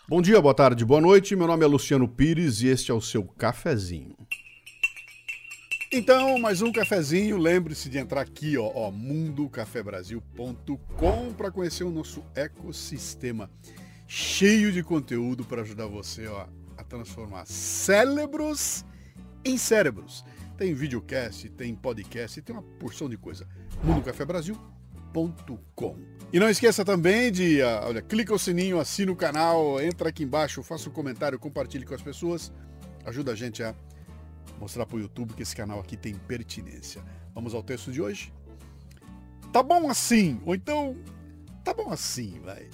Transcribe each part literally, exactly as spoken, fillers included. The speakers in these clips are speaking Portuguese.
Bom dia, boa tarde, boa noite. Meu nome é Luciano Pires e este é o seu cafezinho. Então, mais um cafezinho. Lembre-se de entrar aqui, ó, ó mundo café brasil ponto com para conhecer o nosso ecossistema cheio de conteúdo para ajudar você, ó, a transformar cérebros em cérebros. Tem videocast, tem podcast, tem uma porção de coisa. mundo café brasil ponto com. E não esqueça também de, uh, olha, clica o sininho, assina o canal, entra aqui embaixo, faça um comentário, compartilhe com as pessoas. Ajuda a gente a mostrar para o YouTube que esse canal aqui tem pertinência. Vamos ao texto de hoje? Tá bom assim, ou então, tá bom assim, vai.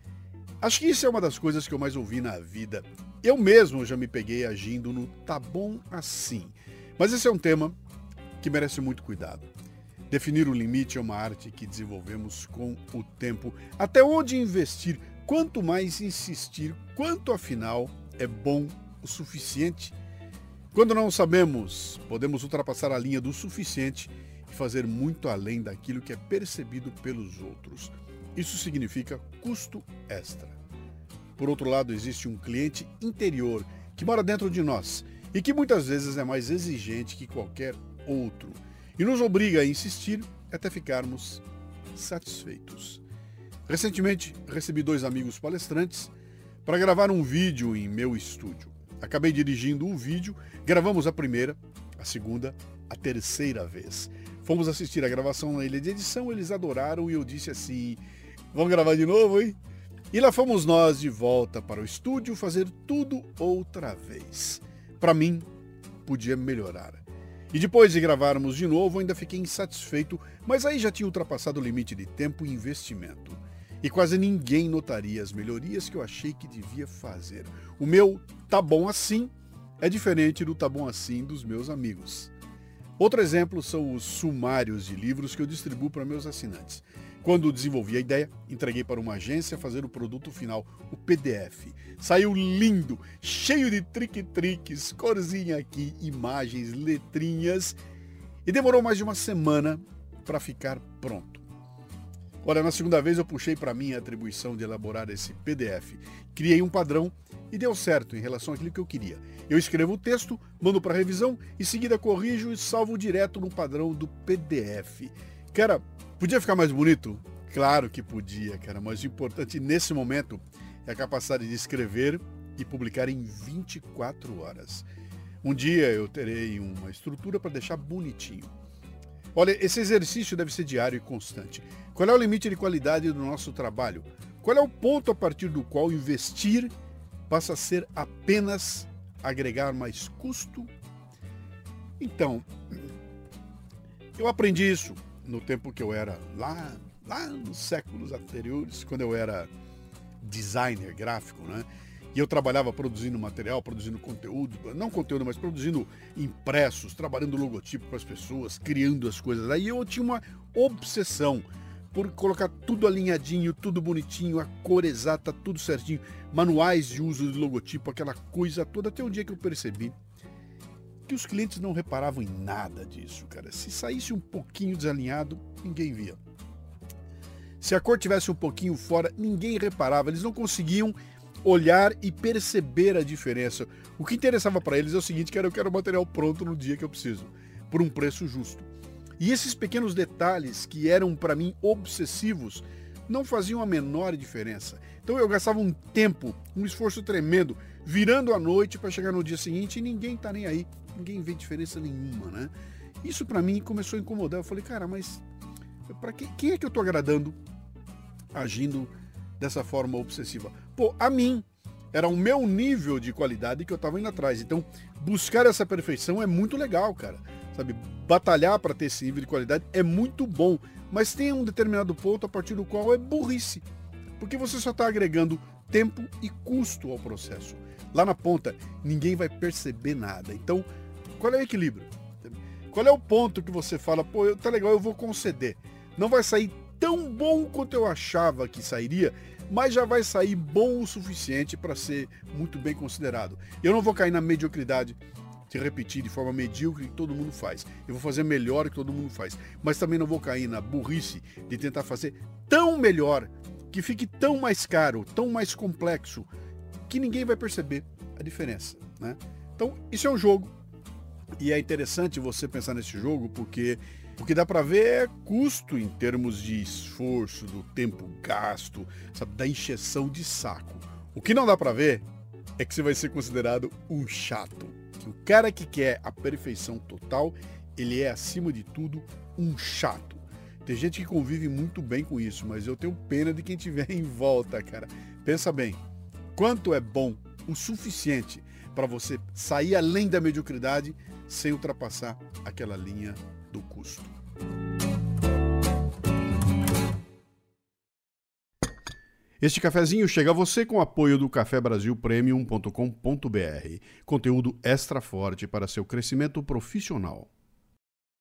Acho que isso é uma das coisas que eu mais ouvi na vida. Eu mesmo já me peguei agindo no tá bom assim. Mas esse é um tema que merece muito cuidado. Definir o limite é uma arte que desenvolvemos com o tempo. Até onde investir, quanto mais insistir, quanto afinal é bom o suficiente. Quando não sabemos, podemos ultrapassar a linha do suficiente e fazer muito além daquilo que é percebido pelos outros. Isso significa custo extra. Por outro lado, existe um cliente interior que mora dentro de nós e que muitas vezes é mais exigente que qualquer outro e nos obriga a insistir até ficarmos satisfeitos. Recentemente, recebi dois amigos palestrantes para gravar um vídeo em meu estúdio. Acabei dirigindo o vídeo, gravamos a primeira, a segunda, a terceira vez. Fomos assistir a gravação na ilha de edição, eles adoraram e eu disse assim, vamos gravar de novo, hein? E lá fomos nós de volta para o estúdio fazer tudo outra vez. Para mim, podia melhorar. E depois de gravarmos de novo, ainda fiquei insatisfeito, mas aí já tinha ultrapassado o limite de tempo e investimento. E quase ninguém notaria as melhorias que eu achei que devia fazer. O meu tá bom assim é diferente do tá bom assim dos meus amigos. Outro exemplo são os sumários de livros que eu distribuo para meus assinantes. Quando desenvolvi a ideia, entreguei para uma agência fazer o produto final, o P D F. Saiu lindo, cheio de trique-triques, corzinha aqui, imagens, letrinhas. E demorou mais de uma semana para ficar pronto. Olha, na segunda vez eu puxei para mim a atribuição de elaborar esse P D F. Criei um padrão e deu certo em relação àquilo que eu queria. Eu escrevo o texto, mando para revisão, em seguida corrijo e salvo direto no padrão do P D F. Cara, podia ficar mais bonito? Claro que podia, cara, mas o importante nesse momento é a capacidade de escrever e publicar em vinte e quatro horas. Um dia eu terei uma estrutura para deixar bonitinho. Olha, esse exercício deve ser diário e constante. Qual é o limite de qualidade do nosso trabalho? Qual é o ponto a partir do qual investir passa a ser apenas agregar mais custo? Então, eu aprendi isso no tempo que eu era lá, lá nos séculos anteriores, quando eu era designer gráfico, né? E eu trabalhava produzindo material, produzindo conteúdo, não conteúdo, mas produzindo impressos, trabalhando logotipo para as pessoas, criando as coisas. Aí eu tinha uma obsessão por colocar tudo alinhadinho, tudo bonitinho, a cor exata, tudo certinho, manuais de uso de logotipo, aquela coisa toda, até um dia que eu percebi que os clientes não reparavam em nada disso, cara. Se saísse um pouquinho desalinhado, ninguém via. Se a cor tivesse um pouquinho fora, ninguém reparava, eles não conseguiam olhar e perceber a diferença. O que interessava para eles é o seguinte, cara, eu quero o material pronto no dia que eu preciso, por um preço justo. E esses pequenos detalhes que eram para mim obsessivos não faziam a menor diferença. Então eu gastava um tempo, um esforço tremendo, virando a noite para chegar no dia seguinte e ninguém tá nem aí, ninguém vê diferença nenhuma, né? Isso para mim começou a incomodar. Eu falei, cara, mas para quem, quem é que eu tô agradando agindo dessa forma obsessiva? Pô, a mim. Era o meu nível de qualidade que eu estava indo atrás. Então, buscar essa perfeição é muito legal, cara. Sabe, batalhar para ter esse nível de qualidade é muito bom, mas tem um determinado ponto a partir do qual é burrice, porque você só está agregando tempo e custo ao processo. Lá na ponta, ninguém vai perceber nada. Então, qual é o equilíbrio? Qual é o ponto que você fala, pô, tá legal, eu vou conceder. Não vai sair tão bom quanto eu achava que sairia, mas já vai sair bom o suficiente para ser muito bem considerado. Eu não vou cair na mediocridade de repetir de forma medíocre que todo mundo faz. Eu vou fazer melhor que todo mundo faz. Mas também não vou cair na burrice de tentar fazer tão melhor, que fique tão mais caro, tão mais complexo, que ninguém vai perceber a diferença, né? Então, isso é um jogo. E é interessante você pensar nesse jogo porque o que dá para ver é custo em termos de esforço, do tempo gasto, sabe, da encheção de saco. O que não dá para ver é que você vai ser considerado um chato. Que o cara que quer a perfeição total, ele é, acima de tudo, um chato. Tem gente que convive muito bem com isso, mas eu tenho pena de quem tiver em volta, cara. Pensa bem, quanto é bom o suficiente para você sair além da mediocridade sem ultrapassar aquela linha do custo. Este cafezinho chega a você com o apoio do café brasil premium ponto com ponto br, conteúdo extra forte para seu crescimento profissional.